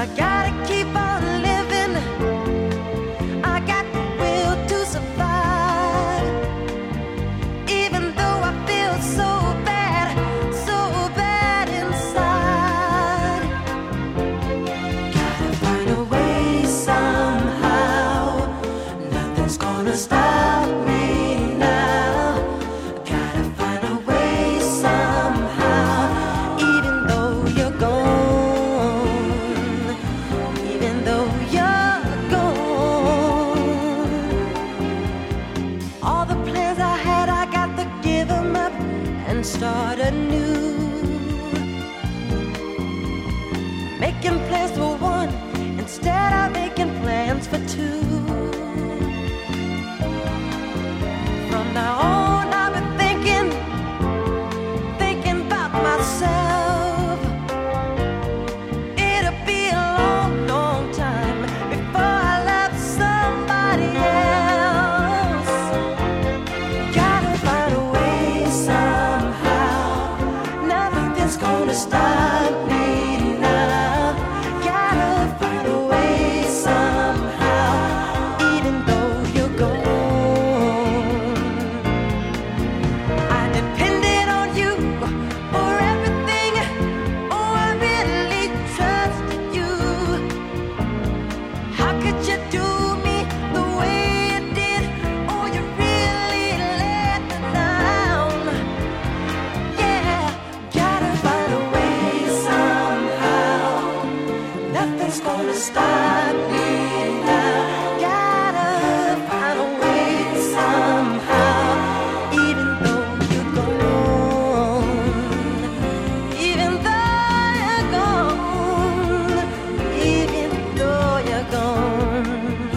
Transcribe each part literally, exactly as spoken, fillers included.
I gotta keep on living. I got the will to survive, even though I feel so bad, so bad inside. Gotta find a way somehow. Nothing's gonna stop me now. Gotta find a way somehow, even though you're gone, even though you're gone. All the plans I had, I got to give them up and start anew. Making plans for one instead of making plans for two. From now on, I've been thinking, thinking about myself. It'll be a long, long time before I love somebody else. Gotta find a way somehow. Nothing's gonna stop me now. Gotta find a way somehow, even though you're gone. I depended on you for everything. Oh, I really trusted you. How could you do me the way you did? Oh, you really let me down. Yeah, gotta find a way somehow. Nothing's gonna stop me now. Gotta find a way somehow, even though you're gone, even though you're gone, even though you're gone,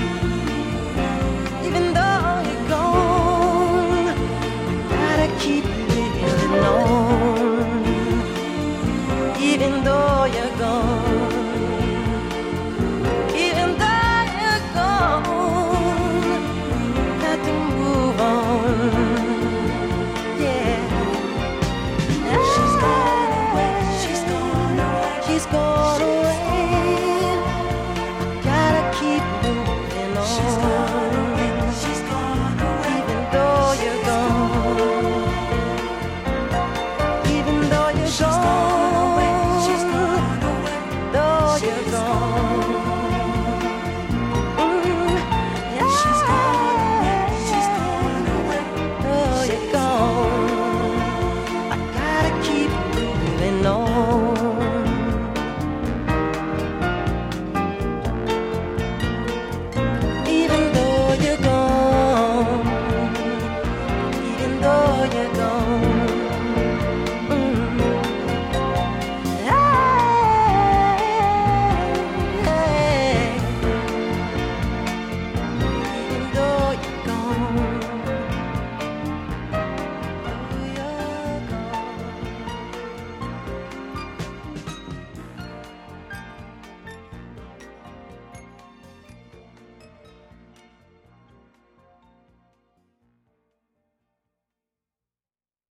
even though you're gone. Gotta keep living on, even though you're gone, even though you're gone. Got to move on. Yeah. Now she's gone away. She's gone away. She's gone away. Gotta keep moving on. She's gone away. She's gone away. Even though you're gone. Even though you're gone. She's gone away. She's gone away. Though you're gone. Mm, yeah. She's gone away. She's gone away. Though you're gone. I gotta keep moving on. Even though you're gone, even though you're gone.